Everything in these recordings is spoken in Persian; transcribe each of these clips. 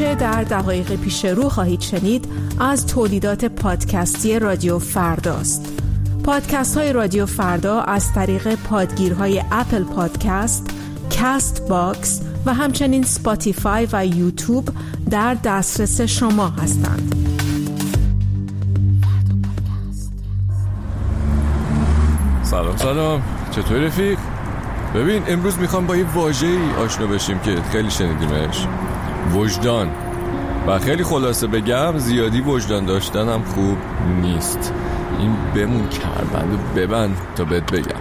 آنچه در دقایق پیش رو خواهید شنید از تولیدات پادکستی رادیو فرداست. پادکست های رادیو فردا از طریق پادگیرهای اپل پادکست، کست باکس و همچنین سپاتیفای و یوتیوب در دسترس شما هستند. سلام، چطور رفیق؟ ببین امروز میخوام با یه واژه‌ای آشنا بشیم که خیلی شنیدیمش، وجدان. و خیلی خلاصه بگم زیادی وجدان داشتنم خوب نیست. این بمون کربند و ببند تا بهت بگم.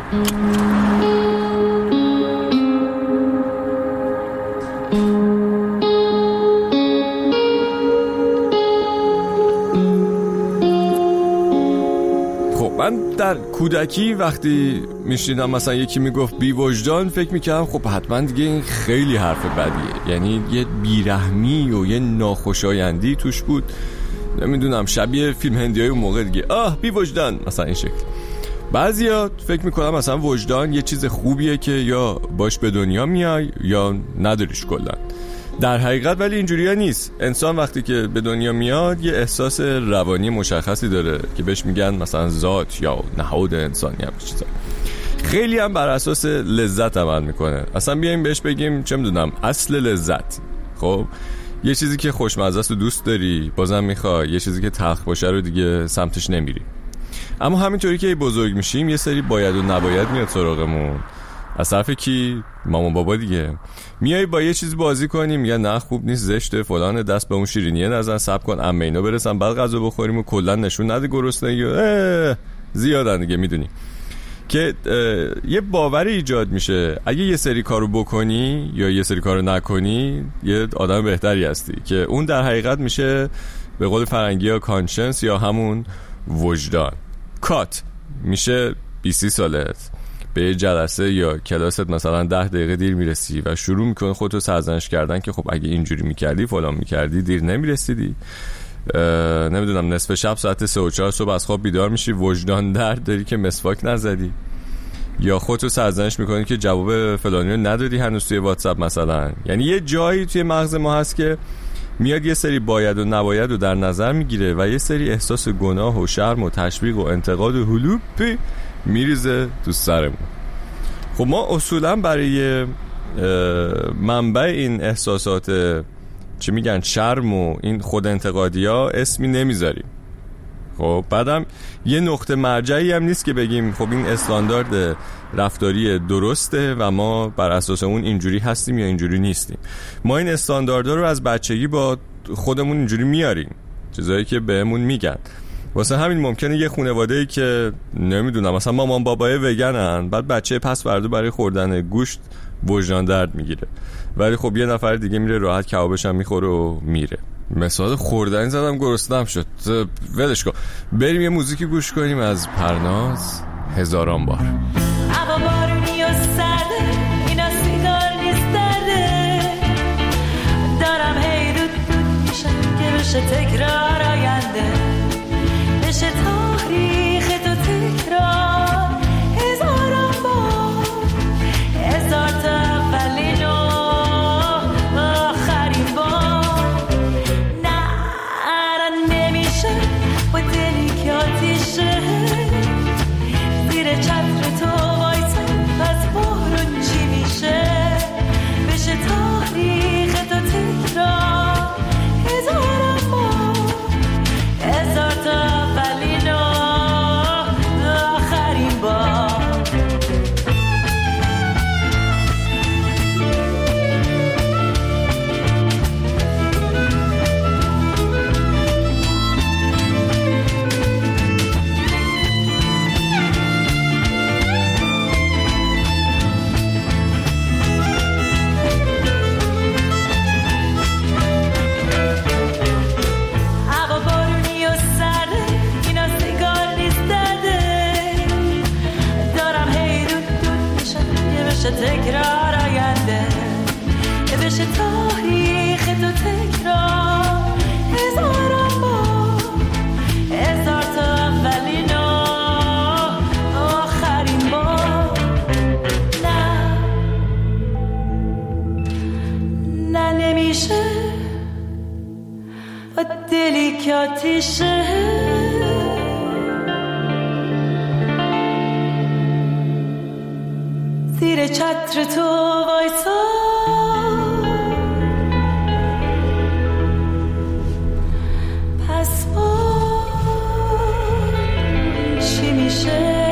من در کودکی وقتی میشنیدم مثلا یکی میگفت بی وجدان، فکر میکردم خب حتما دیگه این خیلی حرف بدیه، یعنی یه بیرحمی و یه ناخوشایندی توش بود، نمیدونم شبیه فیلم هندیای اون موقع دیگه، بی وجدان مثلا این شکل. بعضیا فکر میکنم مثلا وجدان یه چیز خوبیه که یا باش به دنیا میای یا نداریش کلا. در حقیقت ولی اینجوریه نیست. انسان وقتی که به دنیا میاد یه احساس روانی مشخصی داره که بهش میگن مثلا ذات یا نهاد انسانی هم چیزا. خیلی هم بر اساس لذت عمل میکنه. اصلا بیایم بهش بگیم چه میدونم اصل لذت. خب یه چیزی که خوشمزه است و دوست داری بازم میخوای، یه چیزی که تلخ باشه رو دیگه سمتش نمیری. اما همینطوری که بزرگ میشیم یه سری باید و نباید میاد سراغمون. از طرف کی؟ مامان بابا دیگه. میای با یه چیز بازی کنیم میگن نه خوب نیست، زشته فلان، دست به اون شیرینیه نزن، صبر کن عمه اینا برسن بعد غذا بخوریم و کلا نشون نده گرسنگی زیادن دیگه. میدونی که یه باوری ایجاد میشه اگه یه سری کارو بکنی یا یه سری کارو نکنی یه آدم بهتری هستی، که اون در حقیقت میشه به قول فرنگی‌ها کانشنس یا همون وجدان. کات میشه 20 سالت به یه جلسه یا کلاست مثلا 10 دقیقه دیر میرسی و شروع میکنی خودتو سرزنش کردن که خب اگه اینجوری میکردی فلان میکردی دیر نمیرسیدی. نمیدونم نصف شب ساعت 3 و 4 صبح از خواب بیدار میشی وجدان درد داری که مسواک نزدی، یا خودتو سرزنش میکنی که جواب فلانی رو ندادی هنوز توی واتساپ مثلا. یعنی یه جایی توی مغز ما هست که میاد یه سری باید و نباید رو در نظر میگیره و یه سری احساس گناه و شرم و تشویق و انتقاد و هلوپی میریزه تو سرمون. خب ما اصولا برای منبع این احساسات چی میگن شرم و این خود انتقادی ها اسمی نمیذاریم. خب بعدم یه نقطه مرجعی هم نیست که بگیم خب این استاندارد رفتاری درسته و ما بر اساس اون اینجوری هستیم یا اینجوری نیستیم. ما این استانداردها رو از بچگی با خودمون اینجوری میاریم، چیزایی که بهمون میگن. واسه همین ممکنه یه خانواده‌ای که نمیدونم مثلا مامان بابای وگنن، بعد بچه پس فردا برای خوردن گوشت وجدان درد میگیره، ولی خب یه نفر دیگه میره راحت کبابش هم میخوره و میره. مثال خوردن زدم گرسنه‌ام شد، ولش کن. بریم یه موزیکی گوش کنیم از پرناز، هزاران بار. هوا بارونی و سرده، اینا سیگار نیست درده، دارم هی دود میشم که بشه تکرار آینده، بشه تاریخ تو تکرار هزاران بار، هزار تا اولین و آخرین بار. نه نمیشه با دلی که آتیشه زیر چتر تو وایسم پس بارون چی میشه، بشه تاریخ تو تکرار هزاران بار. و دلی که آتیشه زیر چتر تو وایسا پس با چی میشه؟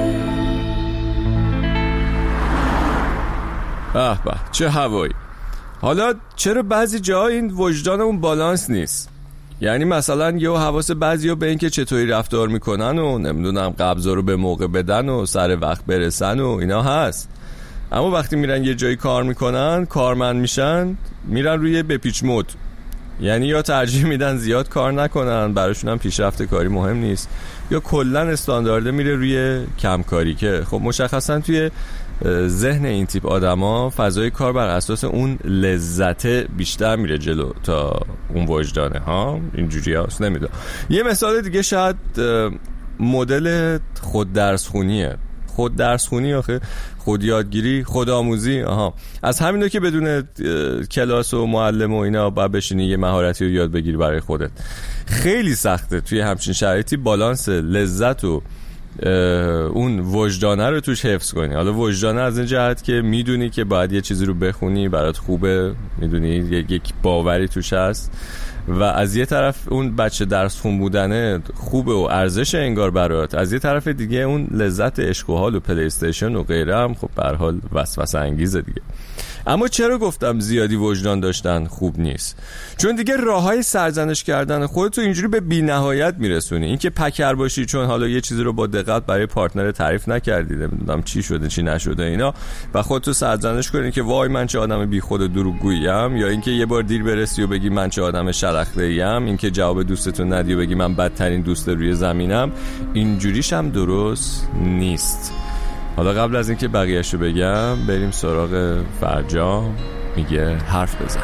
به به چه هوایی. حالا چرا بعضی جاها این وجدانمون بالانس نیست؟ یعنی مثلا یه حواس بعضیا به این که چطوری رفتار میکنن و نمیدونم قبضا رو به موقع بدن و سر وقت برسن و اینا هست، اما وقتی میرن یه جایی کار میکنن، کارمند میشن، میرن روی بپیچ مود، یعنی یا ترجیح میدن زیاد کار نکنن، براشون هم پیشرفت کاری مهم نیست، یا کلا استاندارده میره روی کم کاری که خب مشخصا توی ذهن این تیپ آدما فضای کار بر اساس اون لذت بیشتر میره جلو تا اون وجدانه ها. اینجوری هست. نمیدونم. یه مثال دیگه شاید مدل خود درسخونیه. خود درسخونی آخه خود یادگیری، خود آموزی. از همینا که بدون کلاس و معلم و اینا باید بشینی یه مهارتی رو یاد بگیری برای خودت. خیلی سخته توی همچین شرایطی بالانس لذت و اون وجدانه رو توش حفظ کنی. حالا وجدانه از این جهت که میدونی که باید یه چیزی رو بخونی، برات خوبه، میدونی یک باوری توش هست، و از یه طرف اون بچه درس خون بودنه خوبه و ارزش انگار برات، از یه طرف دیگه اون لذت عشق و حال و پلی استیشن و غیره هم خب به هر حال وسوسه انگیزه دیگه. اما چرا گفتم زیادی وجدان داشتن خوب نیست؟ چون دیگه راههای سرزنش کردن خودتو اینجوری به بی‌نهایت میرسونی. اینکه پکر باشی چون حالا یه چیزی رو با دقت برای پارتنر تعریف نکردی، نمیدونم چی شده چی نشده اینا، و خودتو سرزنش کنی که وای من چه آدم بیخود و دروغگوییم، یا اینکه یه بار دیر برسی و بگی من چه آدم شلخته‌ایم، اینکه جواب دوستتون ندی و بگی من بدترین دوست روی زمینم، اینجوریش هم درست نیست. حالا قبل از اینکه بقیه‌شو بگم بریم سراغ فرجام. میگه حرف بزن.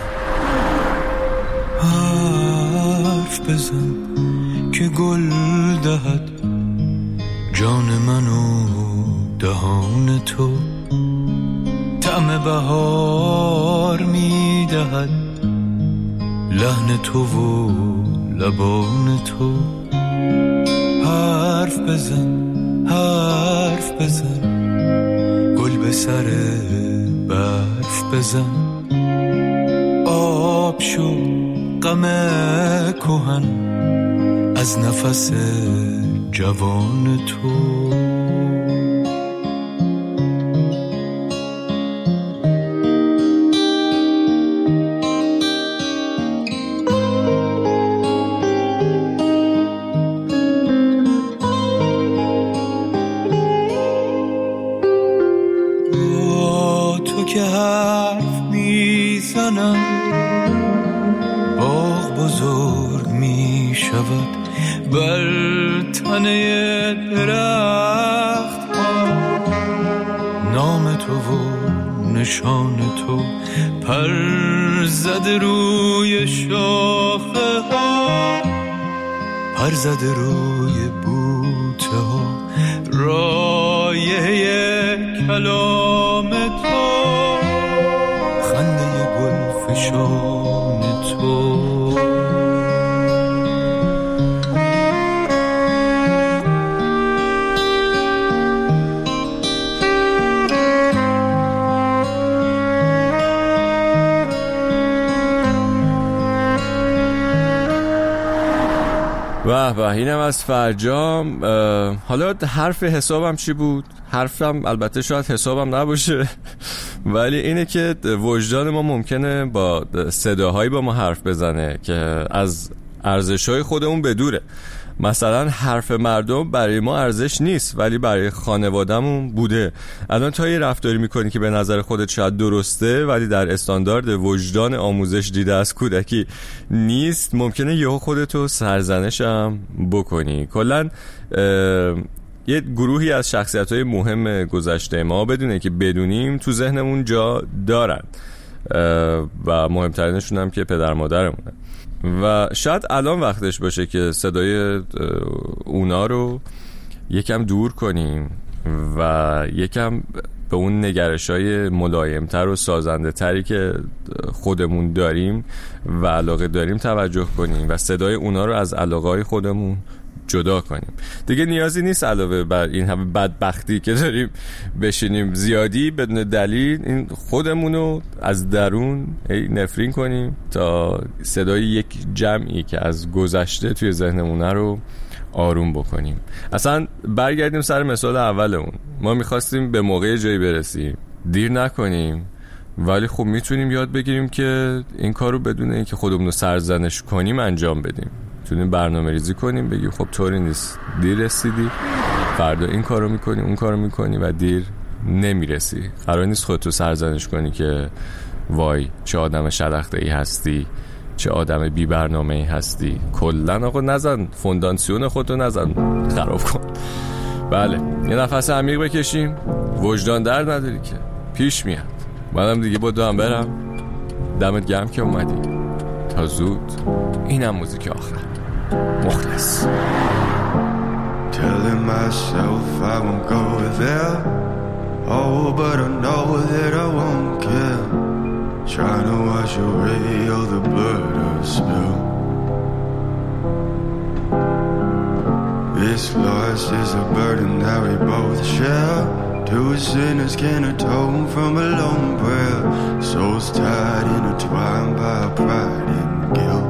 حرف بزن که گل دهد جان من و دهان تو، طعم بهار میدهد لحن تو و لبان تو. حرف بزن حرف بزن گل به سر برف بزن، آب شو غم کهن از نفس جوان تو. که حرف میزنم باغ بزرگ میشود بر تنه درخت ها، نام تو و نشان تو پر زده روی شاخه ها، پر زده روی بوته ها، رایه کلام تو، خنده گل فشان تو. به اینم از فرجام. حالا حرف حسابم چی بود؟ حرفم البته شاید حسابم نباشه ولی اینه که وجدان ما ممکنه با صداهایی با ما حرف بزنه که از ارزش‌های خودمون بدوره. مثلا حرف مردم برای ما ارزش نیست ولی برای خانواده‌مون بوده. الان تا یه رفتاری میکنی که به نظر خودت شاید درسته ولی در استاندارد وجدان آموزش دیده از کودکی نیست، ممکنه یهو خودتو سرزنش هم بکنی. کلاً یه گروهی از شخصیت‌های مهم گذشته ما بدونه که بدونیم تو ذهنمون جا دارن و مهمترینشون هم که پدر مادرمونه و شاید الان وقتش باشه که صدای اونا رو یکم دور کنیم و یکم به اون نگرش‌های ملایم‌تر و سازنده‌تری که خودمون داریم و علاقه داریم توجه کنیم و صدای اونا رو از علاقه‌های خودمون جدا کنیم. دیگه نیازی نیست علاوه بر این همه بدبختی که داریم بشینیم زیادی بدون دلیل این خودمونو از درون نفرین کنیم تا صدای یک جمعی که از گذشته توی ذهنمون رو آروم بکنیم. اصلا برگردیم سر مثال اولمون. ما میخواستیم به موقع جایی برسیم، دیر نکنیم، ولی خب میتونیم یاد بگیریم که این کارو بدون اینکه خودمون رو سرزنش کنیم انجام بدیم. میتونیم برنامه ریزی کنیم، بگیم خب طوری نیست، دیر رسیدی، فردا این کارو میکنی، اون کارو میکنی و دیر نمیرسی. قرار نیست خودتو سرزنش کنی که وای چه آدم شلخته‌ای هستی، چه آدم بی برنامه‌ای هستی. کلا آقا نزن فونداسیون خودتو، نزن خراب کن. بله، یه نفس عمیق بکشیم. وجدان درد نداری که پیش میاد. منم دیگه با دام برم. دمت گرم که اومدی. تا زود. اینم موزیک آخر. مخلص. Telling myself I won't go there. Oh, but I know that I won't care. Trying to wash away all the blood I've spilled. This loss is a burden that we both share. Two sinners can atone from a lone prayer. Souls tied, intertwined by pride and guilt.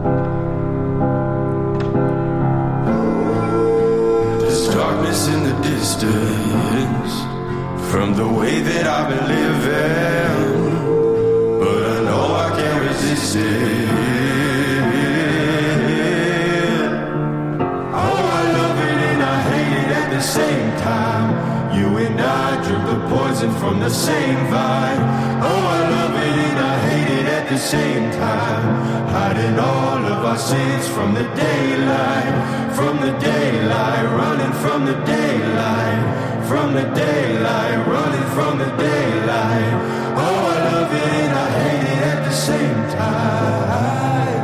There's darkness in the distance from the way that I've been living, but I know I can't resist it. Oh, I love it and I hate it at the same time. You and I drink the poison from the same vine. Oh, I love it and I hate it at the same time. Hiding all of our sins from the daylight, from the daylight, running from the daylight, from the daylight, running from the daylight. Oh, I love it and I hate it at the same time.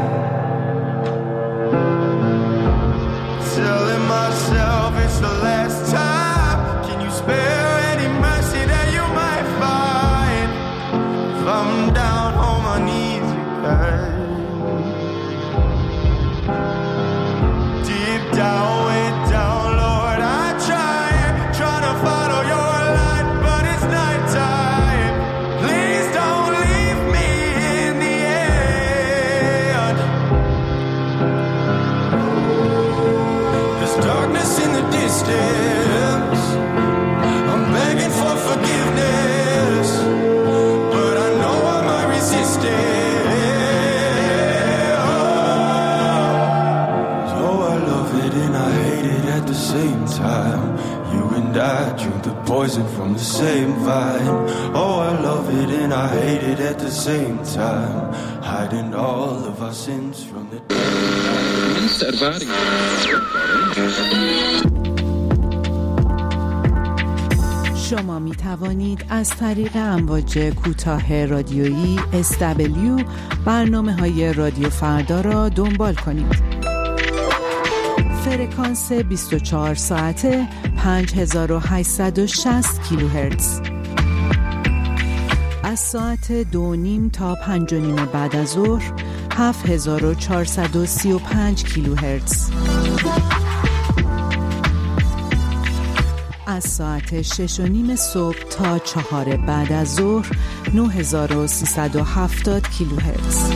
Telling myself it's the last time. Can you spare any mercy that you might find? If I'm down on my knees again, deep down, way down, Lord, I try to follow your light, but it's nighttime. Please don't leave me in the end. There's darkness in the distance. I'm begging for forgiveness, but I know I might resist it. Oh, I love it and I hate it at the same time. You and I drink the poison from the same vine. Oh, I love it and I hate it at the same time. Hiding all of our sins from the شما می توانید از طریق امواج کوتاه رادیویی SW برنامه‌های رادیو فردا را دنبال کنید. فرکانس 24 ساعته 5860 کیلوهرتز. از ساعت 2:30 تا 5:30 بعد از ظهر 7435 کیلوهرتز. از ساعت 6:30 صبح تا 4 بعد از ظهر 9370 کیلوهرتز.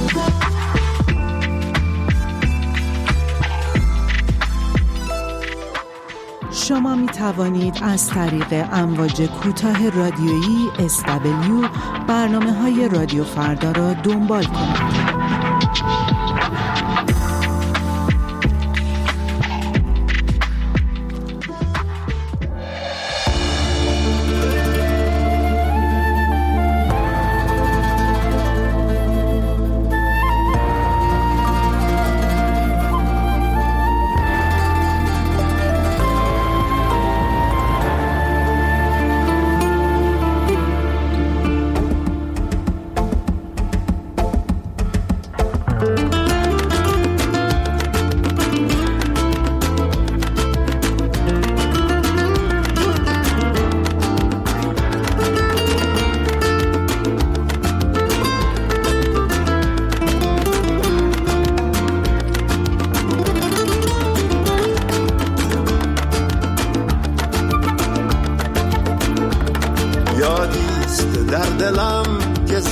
شما می توانید از طریق امواج کوتاه رادیویی SW برنامه‌های رادیو فردا را دنبال کنید.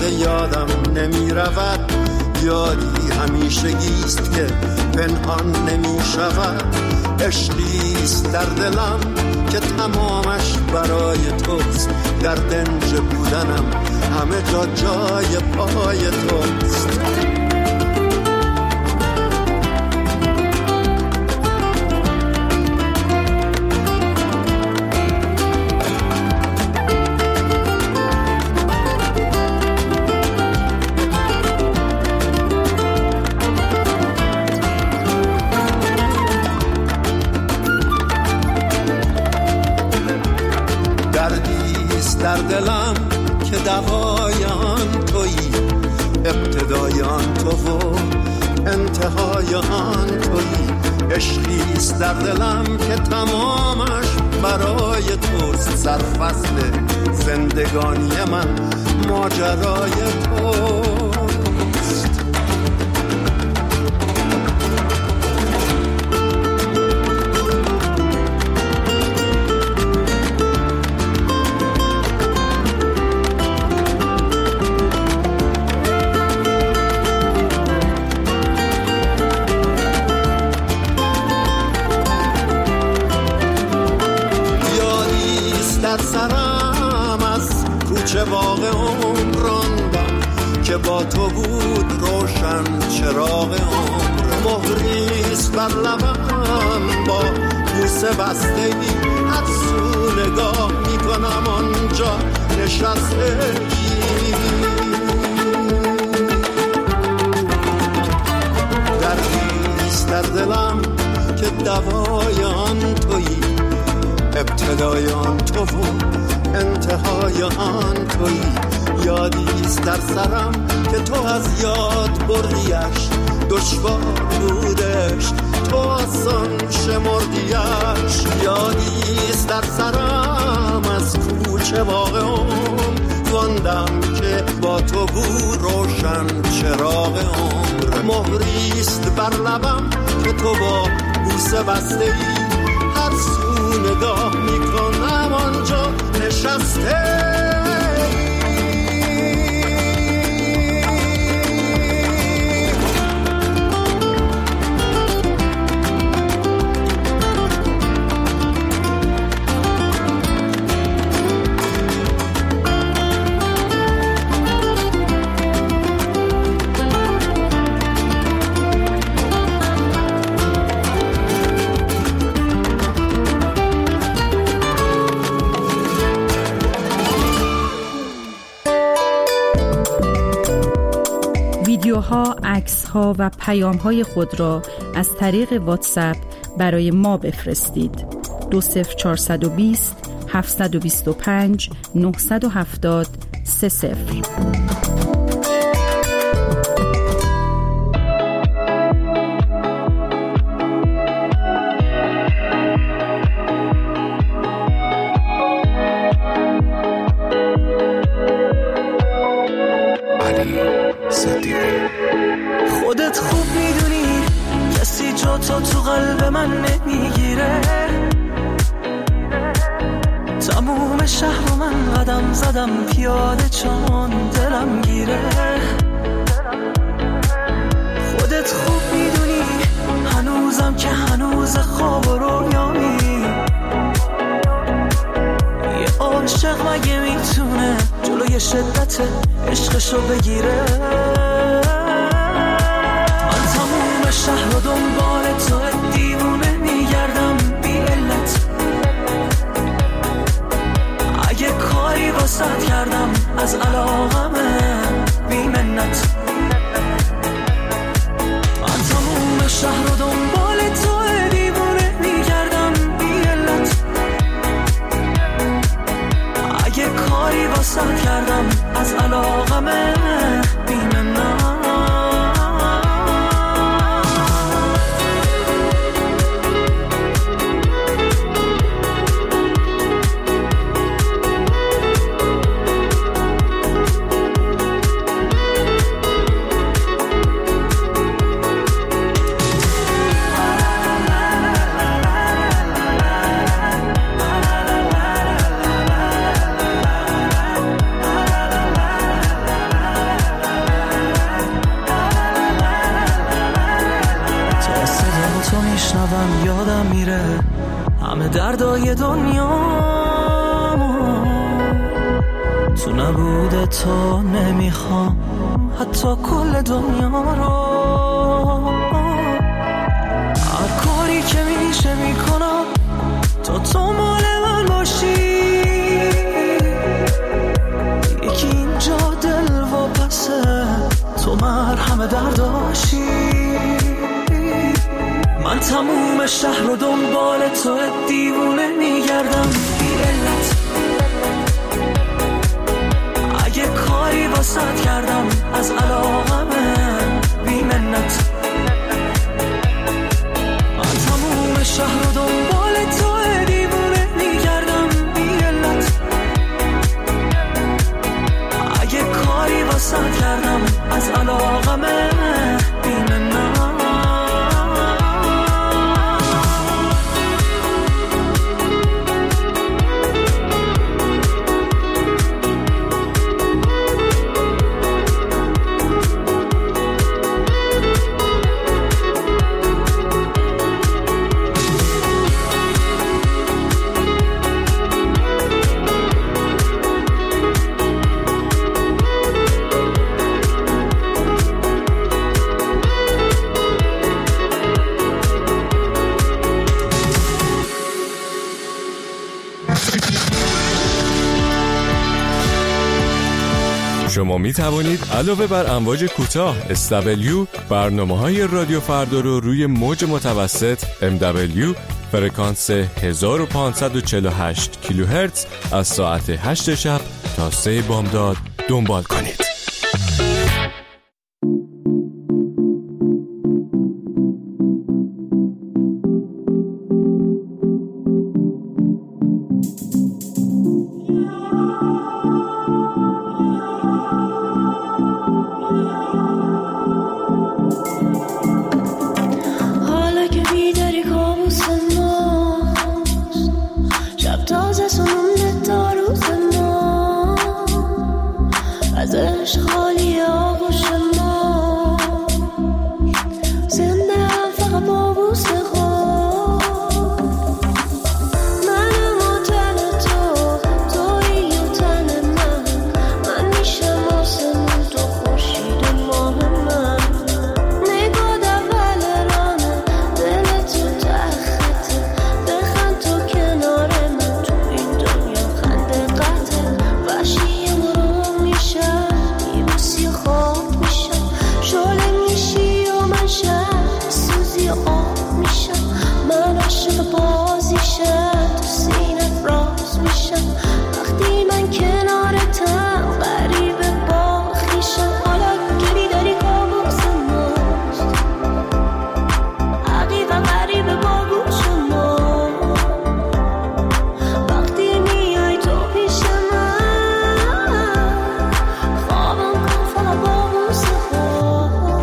یادم نمی رود، یادی همیشگیست که پنهان نمی شود. عشقیست در دلم که تمامش برای توست، در دنج بودنم همه جا جای پای توست. در دلم که دوای آن تویی، ابتدای آن تو و انتهای آن تویی. عشقیست در دلم که تمامش برای توست، سرفصل زندگانی من ماجرای توست. چه باغ عمر راندم که با تو بود روشن چراغ عمر. مهریست بر لبم با بوسه بستگی، هر سو نگاه میکنم آنجا نشستگی. دردیست در دلم که دوای آن تویی، ابتدای آن تو و انتهای آن تویی. یادیست در سرم که تو از یاد بردیش، دشوار بودش تو آسان شمردیش. یادیست در سرم از کوچه باغ عمر واندم که با تو بود روشن چراغ عمر. مهریست بر لبم که تو با بوسه بسته ای، هر سو نگاه میکنم آنجا نشسته. ویدیوها، عکس‌ها و پیام‌های خود را از طریق واتساپ برای ما بفرستید. 20420 725 970 30. خودت خوب میدونی کسی جا تو قلب من نمیگیره. تموم شهر من قدم زدم پیاده چون دلم گیره. خودت خوب میدونی هنوزم که هنوز خواب و رویامی. یه عاشق مگه میتونه جلوی شدت عشقشو بگیره؟ شهر و دنبال تو دیوونه میگردم بی علت. اگه کاری واسط کردم از علاقمه بی منت. من تموم شهر و دنبال تو دیوونه میگردم بی علت. اگه کاری واسط کردم از علاقمه بی منت. میگیره همه دردای دنیامو. تو نبوده تو نمیخوام حتی کل دنیا رو. هر کاری که میشه میکنم تو مال من باشی. یکی اینجا دل و پسه تو مرهم درداشی. من تموم شهر رو دنبال تو دیوونه میگردم بی علت. اگه کاری واسط کردم از علاقمه بی منت. من تموم شهر رو دنبال تو دیوونه میگردم بی علت. اگه کاری واسط کردم از علاقمه بی منت. شما می توانید علاوه بر امواج کوتاه SW برنامه‌های رادیو فردا رو روی موج متوسط MW فرکانس 1548 کیلوهرتز از ساعت 8 شب تا 3 بامداد دنبال کنید. ازش خالی آغوش ما زنده هم فقط با بوسه خود. منم و تن تو تویی و تن من میشم آسمون تو خورشید ماه من. نگاه اول رانه دل تو تخته بخند تو کنار من تو این دنیا خنده قطعه وحشی مرو میشم میبوسی خواب میشم شعله میشی و من شب سوزی آب میشم. من عاشق بازیشم تو سینه راز میشم وقتی من کنارتم غریبه با خویشم. حالا که بیداری کابوس ماست عقیق غریبه با گوش ما. وقتی میای تو پیش من خوابم کن فقط با بوسه خود.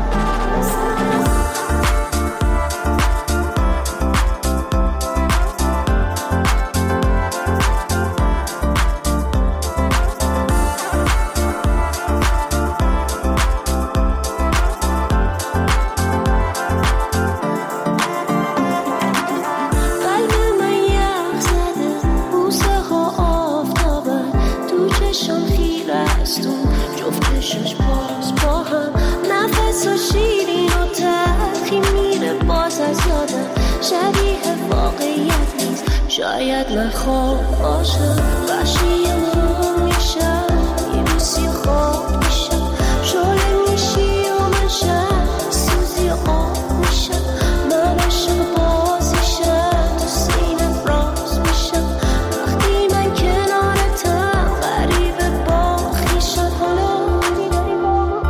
قلب من یخ زده بوسه ها آفتابه تو چشم خیره استون جفت چشش باز با هم نفس و شیرین و تلخی میره باز از یادم. شبیه واقعیت نیست شاید من خواب باشم وحشی مرو میشم میبوسی خواب میشم شعله میشی و من شب سوزی آب میشم. من عاشق بازیشم تو سینه راز میشم وقتی من کنارتم غریبه با خویشم. حالا میداری با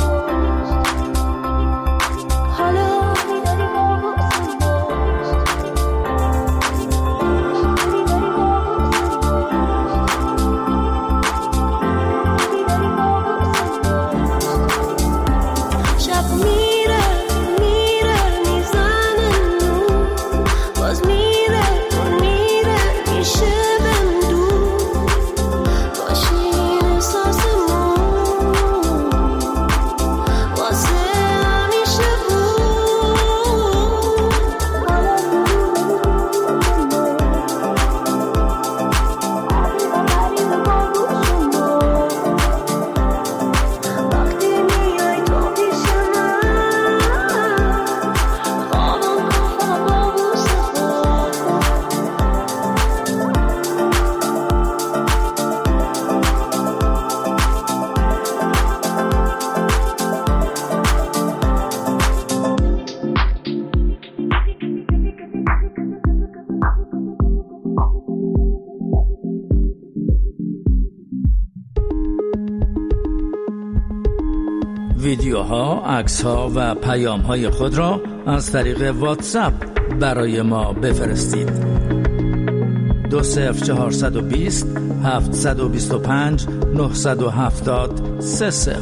حالا میداری با شب میره میره میزنه نور باز میره میشه بندور ماشین احساسمون واسه همیشه بود. ویدیوها، عکس‌ها و پیام‌های خود را از طریق واتساپ برای ما بفرستید. 20420 725 970 30.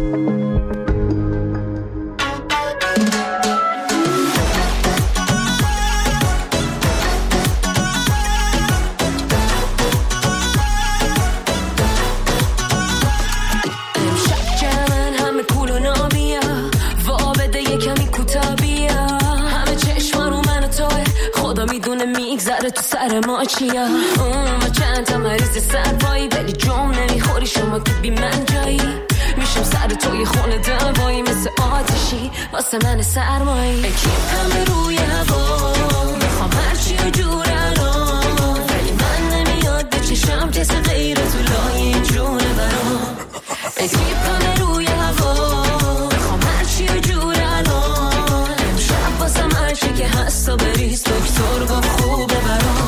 تو سر ما چیا ما چند تا مریض سرپایی ولی جام نمیخوری شما که بی من جایی میشم سر توی خونه دوایی مثل آتشی واسه من سرمایی اکیم همه روی هوا میخوام هرچی و جور الان ولی من نمیاد به چشم کسی غیر تو لای این جونه برام اکیم همه روی هوا میخوام هرچی و جور الان امشب واسه هرچی که هست و بریز دکتر گفت خوبه برام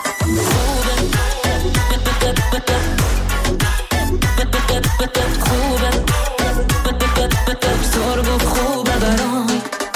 خوبه برام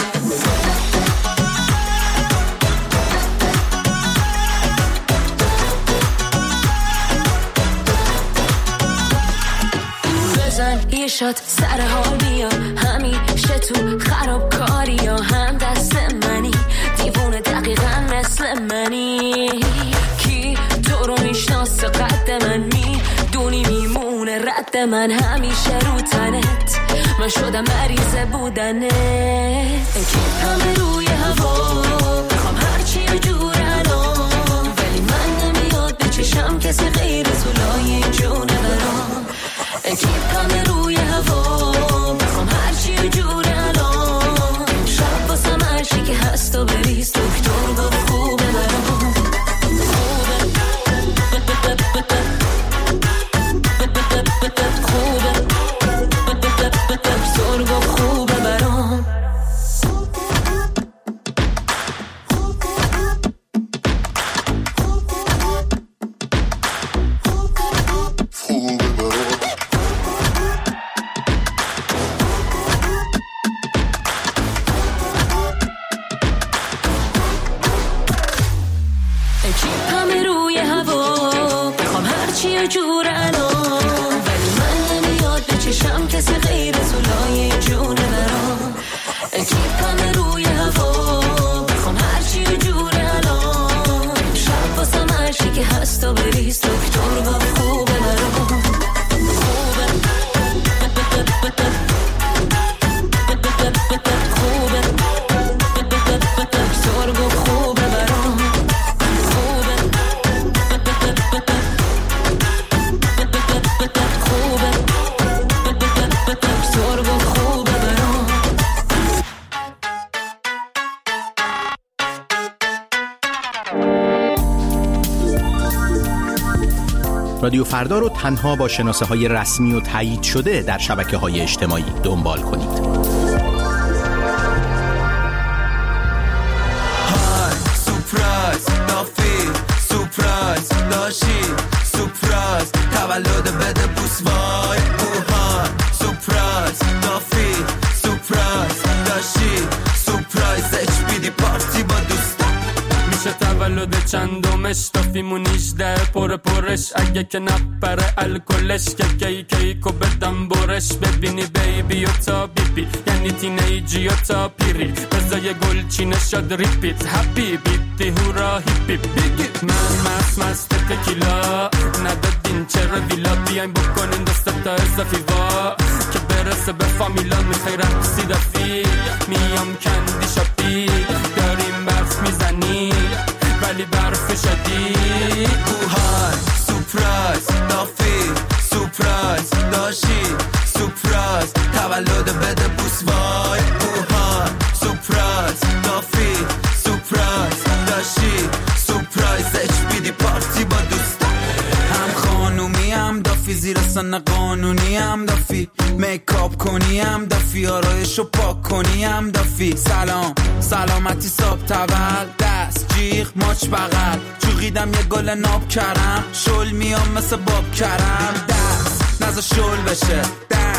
بزن یه شات سر حال بیا همیشه تو خرابکاری یا هم دست منی دیوونه دقیقا مثل منی کی تو رو میشناسه قد من میدونی میمونه رد من همیشه رو تنت من شدم مریض بودنت اکیم همه روی هوا میخوام هرچی و جور الان ولی من نمیاد به چشم کسی غیر تو لای جونه برام اکیم همه روی هوا میخوام هرچی و جور الان شب واسم هرچی که هست و بریز دکتر گفت خوبه برام خوبه برام همه روی هوا میخوام هرچی و جور الان ولی من نمیاد به چشم کسی غیر تو لای جونه برام اکیپ همه روی هوا میخوام هرچی و جور الان شب واسم هرچی که هست و بریز دکتر گفت خوبه برام رادیو فردا رو تنها با شناسه های رسمی و تایید شده در شبکه های اجتماعی دنبال کنید. های سورپرایز نافی سورپرایز داشی سورپرایز تولد بده بوس وای اوهای سورپرایز نافی سورپرایز داشی سورپرایز اچ بی دی پارتی با دوستا میشه تولد چندمش تافیمون 18 پرش اگه که نپره الکلش که کیکو بدم برش ببینی بیبی و تا بیبی یعنی تینیجی و تا پیری بزای گلچینه شد ریپیت هپی بیتی هورا هیپی بیگی من مست تکیلا ندادین چرا ویلا بیاین بکنین دستا اضافی وا که برسه به فامیلا میخوای رقصی دفی میام کندی شاپی داریم برف میزنی ولی برف شدی اوهای سورپرایز نافی سورپرایز داشی سورپرایز تولد بده بوس وای اوهای سورپرایز نافی سورپرایز داشی سورپرایز اچ بی دی پارتی با دوستا هم خانومی هم دافی زیر سن قانونی هم دافی میکاپ کنی هم دافی آرایشو پاک کنی هم دافی سلام سلامتی صاحب تول دست جیغ ماچ بغل چوقیدم یه گل ناب کرم شل میام مثل باب کرم دست نزا شل بشه دست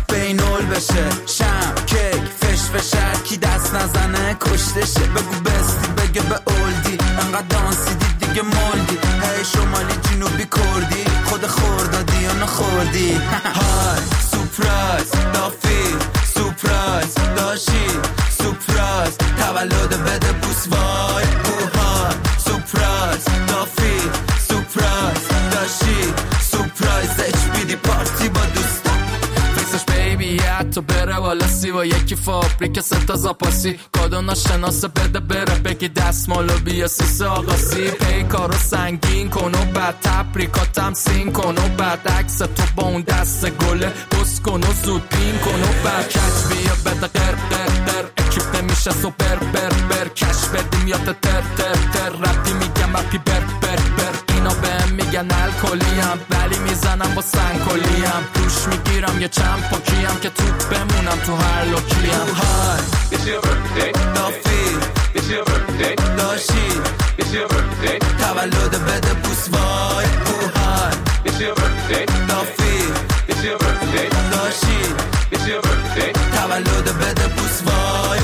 بینول بشه شم کیک فش فشر کی دست نزنه کشتشه بگو بستی بگه به اولدی انقدر دانسیدی دیگه مولدی هی شمالی جنوبی کردی خود خوردادی یا نخوردی های سورپرایز دافی سورپرایز داشی سورپرایز تولد بده بوس وای اوهای سورپرایز دافی سورپرایز داشی سورپرایز HBD پارتی با دوستا فیکسش بیبی حتی بره والا سی و یکی فابریک ستا زاپاسی کادو ناشناسه بده بره بگی دستمالو بیا سیسه آقاسی پی کارو سنگین کن و بعد تبریکاتم سین کن و بعد عکس تو با اون دست گله بس کن و زود پین کن و بعد کچ بیا بده قر قر قر اکیپ نمیشه سو بر بر بر کش بدیم یاد تر تر تر ربی میگم اپی بر بر بر اینا بهم میگن الکلیم ولی میزنم با سنگکلیم روش میگیرم یه چند پاکیم که توپ بمونم تو هر لوکیم های It's your birthday دافی It's your birthday داشی It's your birthday تولد بده بوس وای اوهای It's your birthday دافی It's your birthday داشی It's your birthday تولد بده بوس وای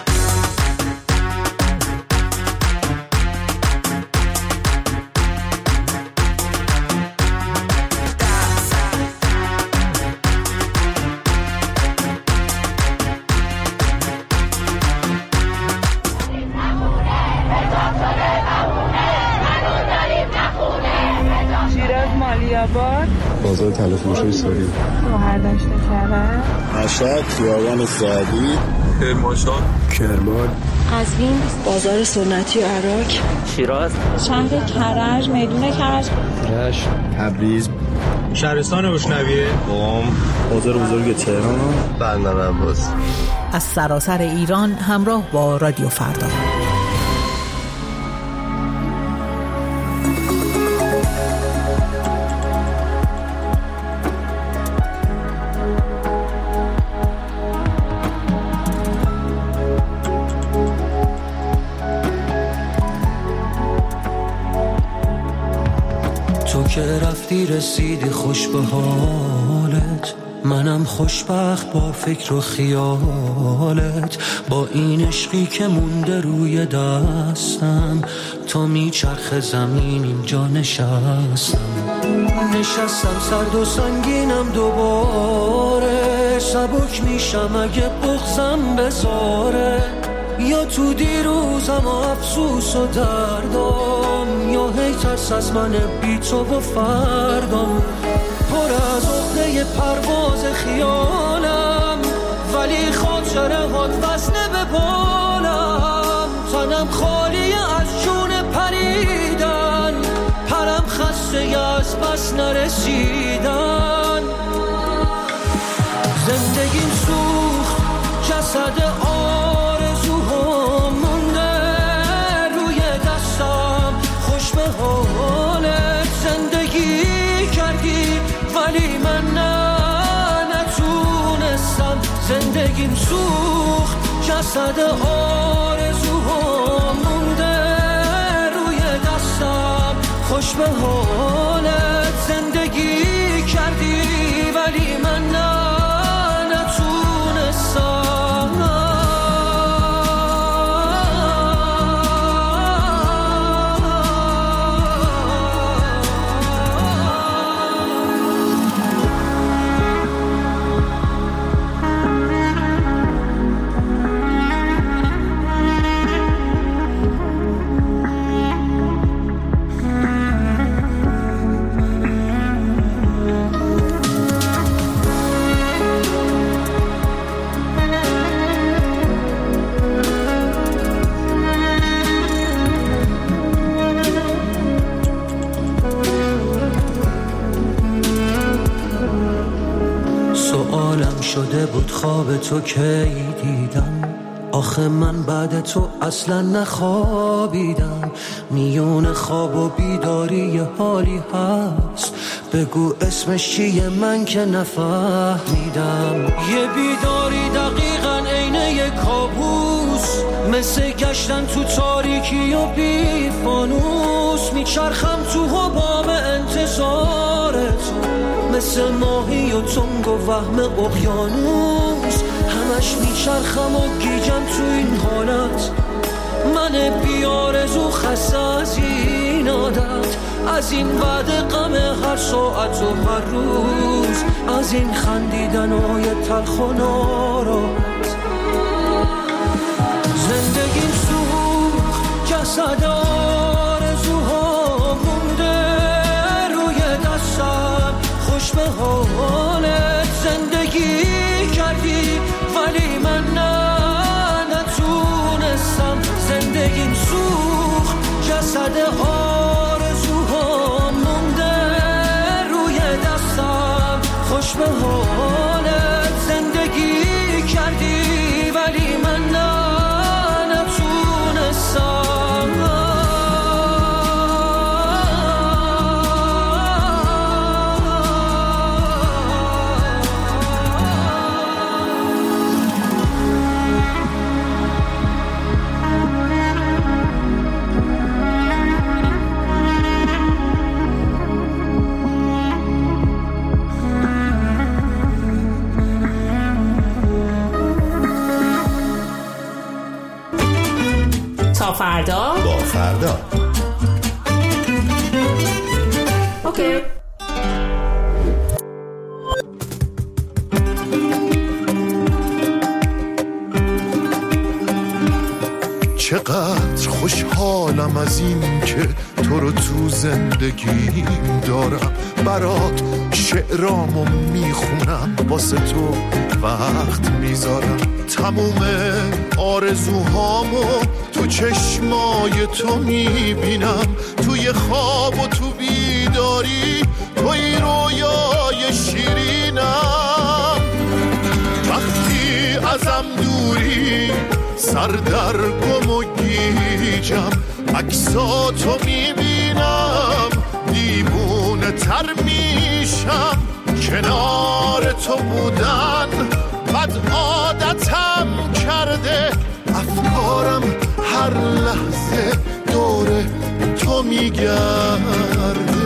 بازار تلفروشی ساری شوهر داشته کرده مشهد خیابان سعدی کرمان قزوین بازار سنتی عراق شیراز شهر کرج میدون کرج رشت تبریز شهرستان روشنویه قم بازار بزرگ تهران بندر عباس از سراسر ایران همراه با رادیو فردا. تو که رفتی رسیدی خوش به حالت منم خوشبخت با فکر و خیالت با این عشقی که مونده روی دستم تا میچرخ زمین اینجا نشستم سرد و سنگینم دوباره سبک میشم اگه بغضم بذاره یا تو دیروزم و افسوس و دردم یا هی ترس از من بی تو و فردم پر از عقده پرواز خیالم ولی خاطره هات وزنه به بالم تنم خالی از جون پریدن پرم خسته از بس نرسیدن زندگیم سوخت جسد آرزوها مونده روی دستم خوش به حالت زندگی کردی ولی من نتونستم زندگیم سوخت جسد آرزوها مونده روی دستم خوش به حالت زندگی کردی ولی من نتونستم شده بود خواب تو کی دیدم آخه من بعد تو اصلا نخوابیدم میون خواب و بیداری حالی هست بگو اسمش چیه من که نفهمیدم یه بیداری دقیقاً عین یه کابوس مثل گشتن تو تاریکی و بی فانوس میچرخم تو حباب انتظار تو مثل ماهی و تنگ و وهم اقیانوس، همش میچرخم و گیجم تو این حالت. من بیارزو خسته از این عادت، از این وعده غم هر ساعت و هر روز، از این خندیدن‌های تلخ و ناراحت. زندگیم سوخت، جسد آرزوها مونده روی دستم، خوش به حالت زندگی کردی ولی من نتونستم. زندگیم سوخت، جسد آرزوها مونده روی دستم، خوش به حالت زندگی کردی ولی من نتونستم. تا فردا با فردا. اوکی. چقدر خوشحالم از این که تو رو تو زندگیم دارم، برات شعرامو میخونم، واسه تو وقت میذارم، تموم آرزوهامو تو چشمای تو میبینم، توی خواب و تو بیداری توی رویای شیرینم. وقتی ازم دوری سر در گم و گیجم، عکساتو میبینم دیوونه تر میشم، کنار تو بودن بد عادتم کرده، افکارم هر لحظه دور تو میگرده.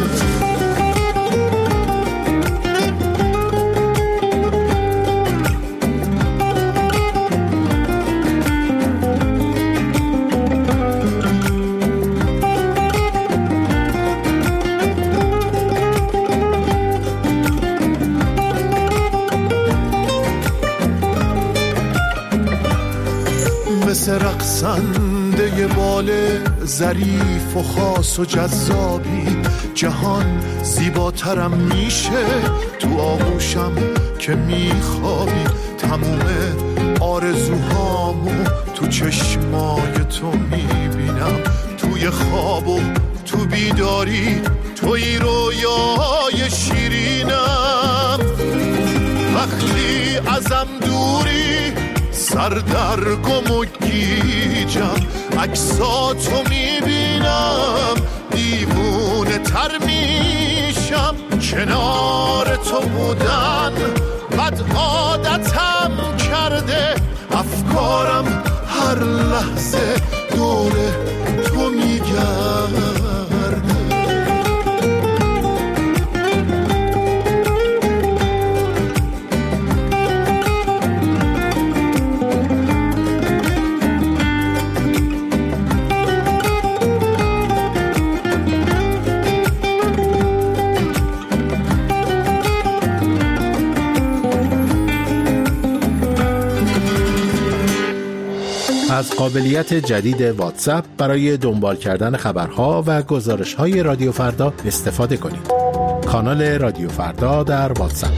مثل رقصنده ی بال ظریف و خاص و جذابی، جهان زیباترم میشه تو آغوشم که میخوابی، تموم آرزوهامو تو چشمای تو میبینم، توی خواب و تو بیداری توی رویای شیرینم. وقتی ازم دوری سر در گم و گیجم، عکساتو میبینم دیوونه تر میشم، کنار تو بودن بد عادتم کرده، افکارم هر لحظه دور تو میگرده. از قابلیت جدید واتساپ برای دنبال کردن خبرها و گزارش‌های رادیو فردا استفاده کنید. کانال رادیو فردا در واتساپ.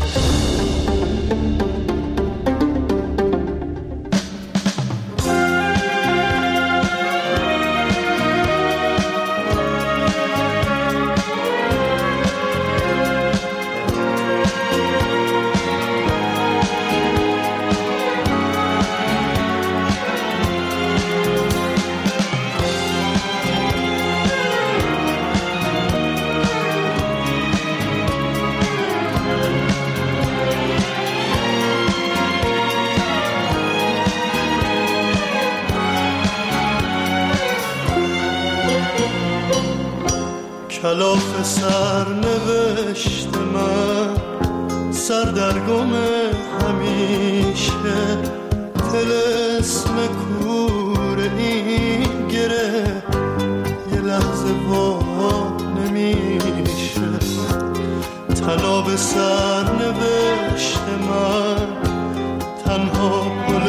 کلاف سرنوشت من سردرگم همیشه طلسم کور این گره یه لحظه وا نمیشه تنها به سرنوشت من تنها پل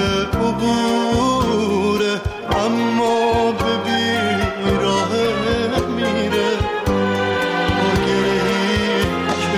عبوره اما به بیراه میره با گرهی که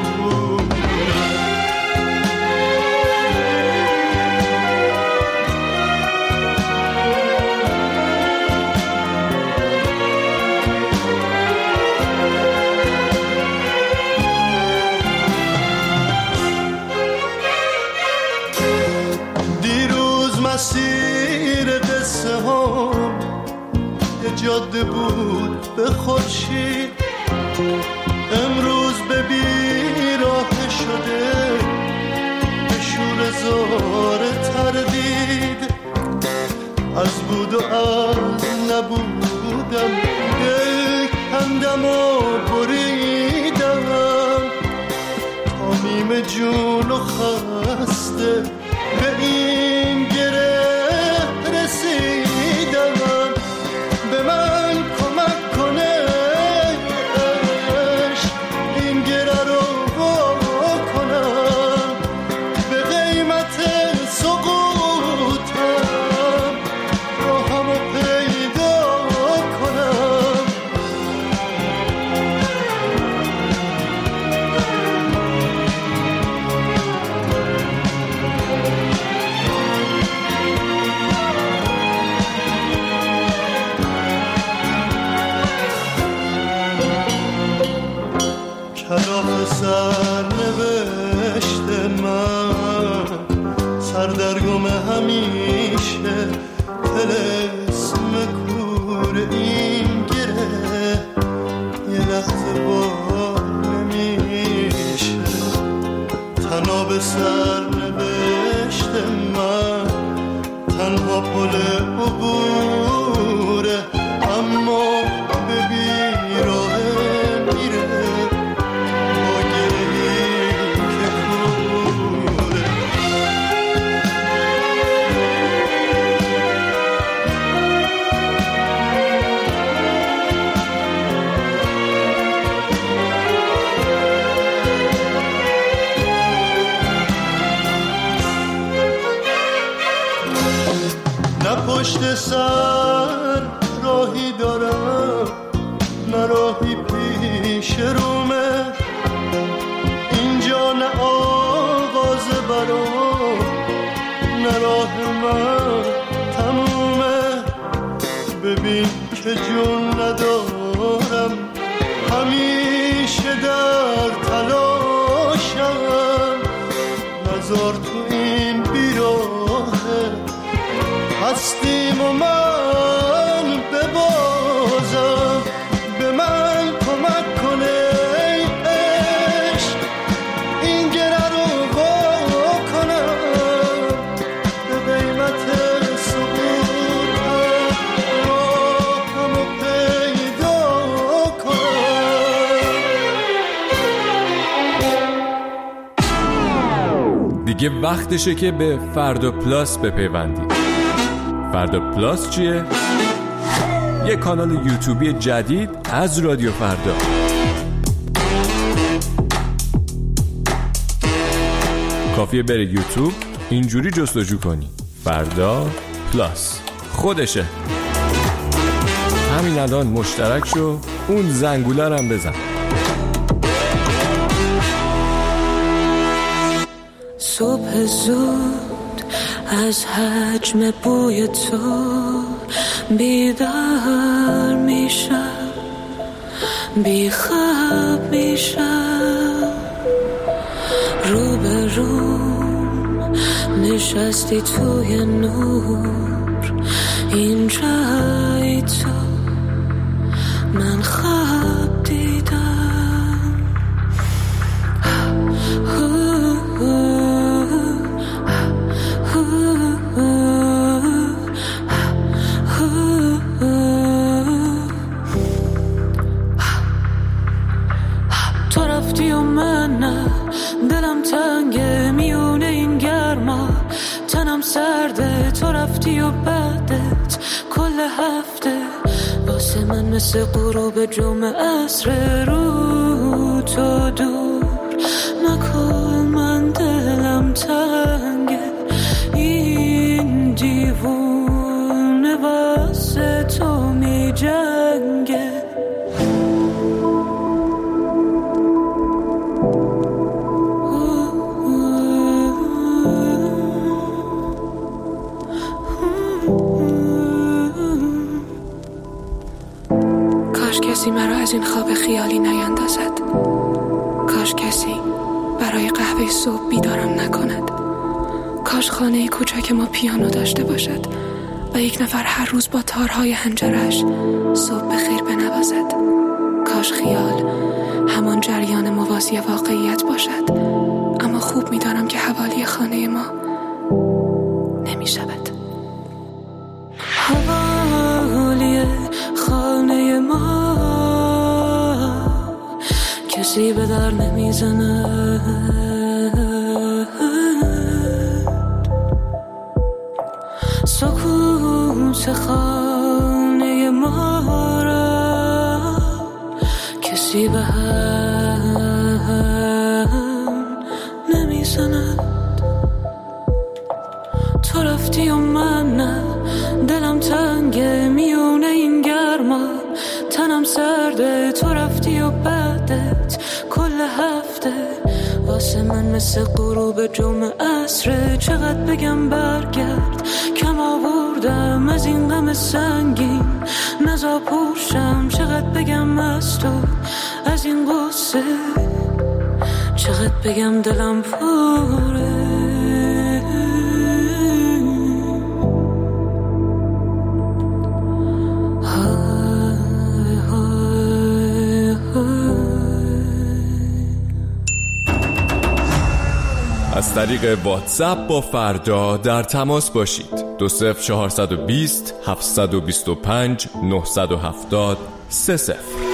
مسیر قصه ها یه جاده بود به خورشید امروز به بیراه شده به شور زار تردید از بود و از نبودم دل کندم و بریدم تا نیم جون و خسته به این گره رسیدم به من کمک کنه این گره رو کنم به قیمت سقوطم راهمو پیدا کنم کلاف سرنوشت من سردرگم همیشه طلسم کور این گره یه لحظه با نمیشه تنها به سرنوشت من تنها پل عبوره اما به بیراه میره پشت سر راهی دارم نه راهی پیش رومه اینجا نه آغاز برام نه راه من تمومه ببین که جون ندارم همیشه در تلاشم نظر تو این بیراهه هستیم و من ببازم به من کمک کنه ای عشق این گره رو وا کنم به قیمت سقوطم راهمو پیدا کنم. دیگه وقتشه که به فردا پلاس بپیوندید. فردا پلاس چیه؟ یه کانال یوتیوبی جدید از رادیو فردا. کافیه بره یوتیوب اینجوری جستجو کنی فردا پلاس خودشه. همین الان مشترک شو اون زنگوله رو هم بزن. صبح زود از حجم بوی تو بیدار میشم بیخواب میشم رو به رو نشستی توی نور اینجای تو من خواب دیدم تو رفتی و من نه، دلم تنگه میونه این گرما، تنم سرده، تو رفتی و بعدت کل هفته واسه من مثل غروب جمعه عصر رو تو دور نکن، من دلم تنگه این دیوونه واسه تو می جنگه. کاش کسی مرا از این خواب خیالی نیندازد، کاش کسی برای قهوه صبح بیدارم نکند، کاش خانه کوچک ما پیانو داشته باشد و یک نفر هر روز با تارهای حنجرش صبح بخیر بنوازد، کاش خیال همان جریان موازی واقعیت باشد، اما خوب میدانم که حوالی خانه ما نمی شود. حوالی خانه ما کسی به در نمیزنه، سکوت خانه ما را کسی به هم نمیزند. تو رفتی و من نه، دلم تنگه میونه این گرما، تنم سرده، تو رفتی و بعدت کل هفته واسه من مثل غروب جمعه عصر. چقدر بگم برگرد، کم آوردم از این غم سنگین، نزا پوشم. چقدر بگم از تو از این قصه، چقدر بگم دلم پره. از طریق واتساپ با فردا در تماس باشید. 20420 725 970 30.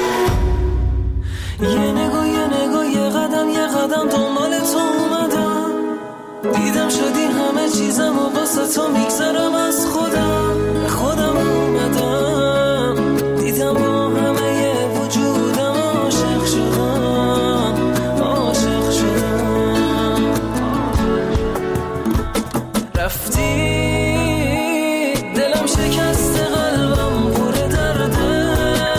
یه نگاه یه قدم دنبال تو اومدم، دیدم شدی همه چیزم و واسه تو میگذرم از خودم اومدم، دیدم با همه وجودم عاشق شدم. رفتی دلم شکست، قلبم پر درده،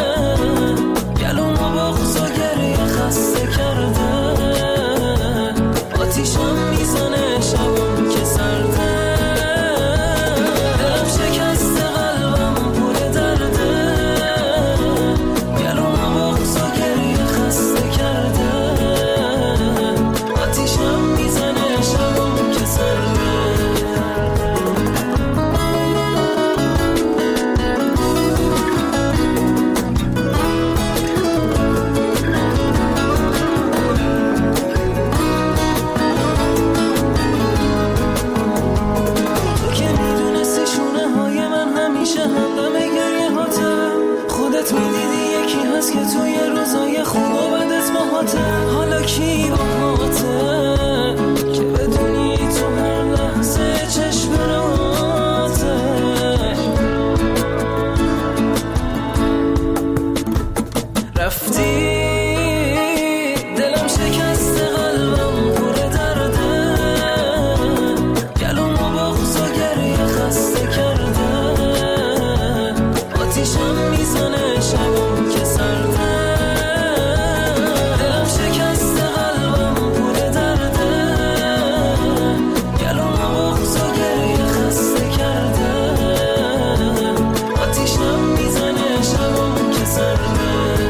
گلومو بغض و گریه خسته کرده، آتیشم میزنه شبم که سرده، دلم شکست، قلبم پر درده، گلومو بغض و گریه خسته کرده، آتیشم میزنه شبم که سرده. میدیدی یکی هست که توی روزای خوب و بدت باهاته، حالا کی باهاته که بدونی تو هر لحظه چشم راته. رفتی دلم شکست، قلبم پر درده، گلومو بغض و گریه خسته کرده، آتیشم میزنه شبم که سرده، دلم شکست، قلبم پر درده، گلومو بغض و گریه خسته کرده، آتیشم میزنه شبم که سرده.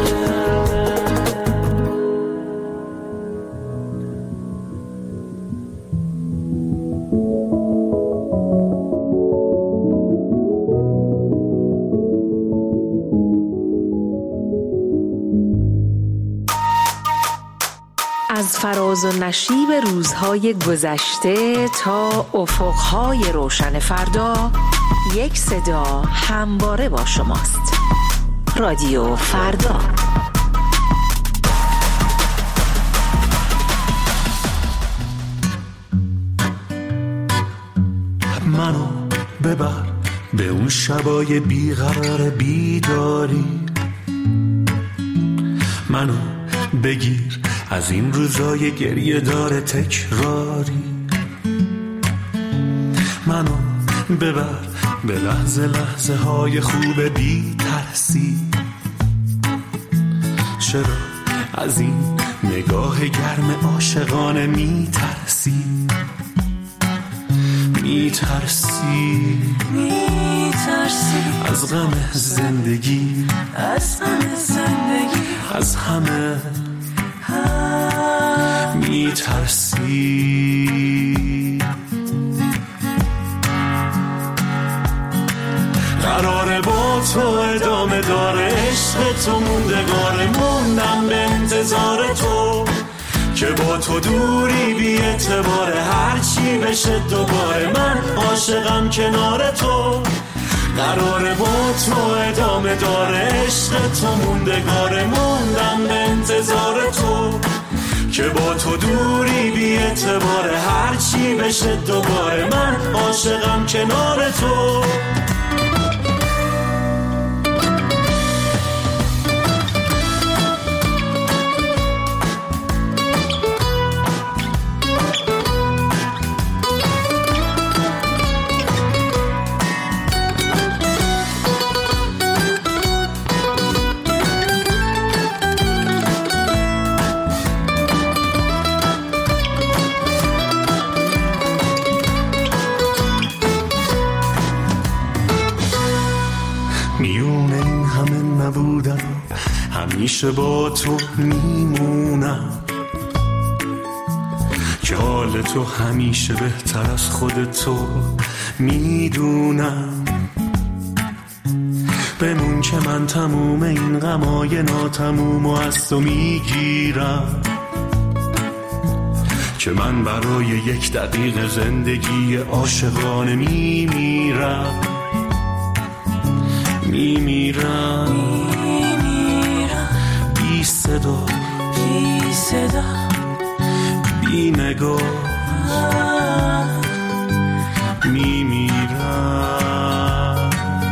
از فراز و نشیب روزهای گذشته تا افقهای روشن فردا، یک صدا همواره با شماست. رادیو فردا. اون شبای بیقرار بیداری منو بگیر از این روزای گریه داره تکراری منو ببر به لحظه لحظه های خوب بی ترسی چرا از این نگاه گرم عاشقانه میترسی میترسی از غم زندگی از همه میترسی قراره با تو ادامه داره عشق تو موندگاره موندم به انتظار تو که با تو دوری بی اعتباره هرچی بشه دوباره من عاشقم کنار تو قراره با تو ادامه داره عشق تو موندگاره موندم به انتظار تو که با تو دوری بی اعتباره هرچی بشه دوباره من عاشقم کنار تو میونه این همه نبودم همیشه با تو میمونم که حال تو همیشه بهتر از خود تو میدونم بمون که من تموم این غمای ناتموم و از تو میگیرم که من برای یک دقیقه زندگی عاشقانه میمیرم بی صدا بی نگاه میمیرم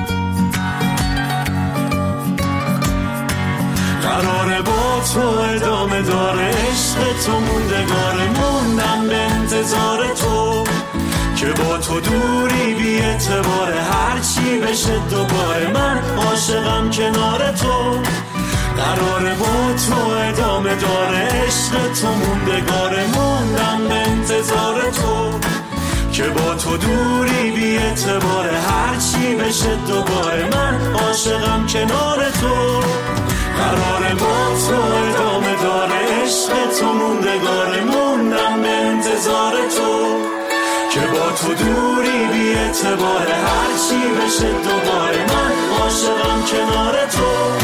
قراره با تو ادامه داره عشق تو موندگاره موندم به انتظار تو که با تو دوری بی اعتباره هرچی بشه دوباره من عاشقم کنار تو قراره با تو ادامه داره عشق تو موندگاره موندم به انتظار تو که با تو دوری بی اعتباره هرچی بشه دوباره من عاشقم کنار تو قراره با تو ادامه داره عشق تو موندگاره موندم به انتظار تو که با تو دوری بی اعتباره هرچی بشه دوباره من عاشقم کنار تو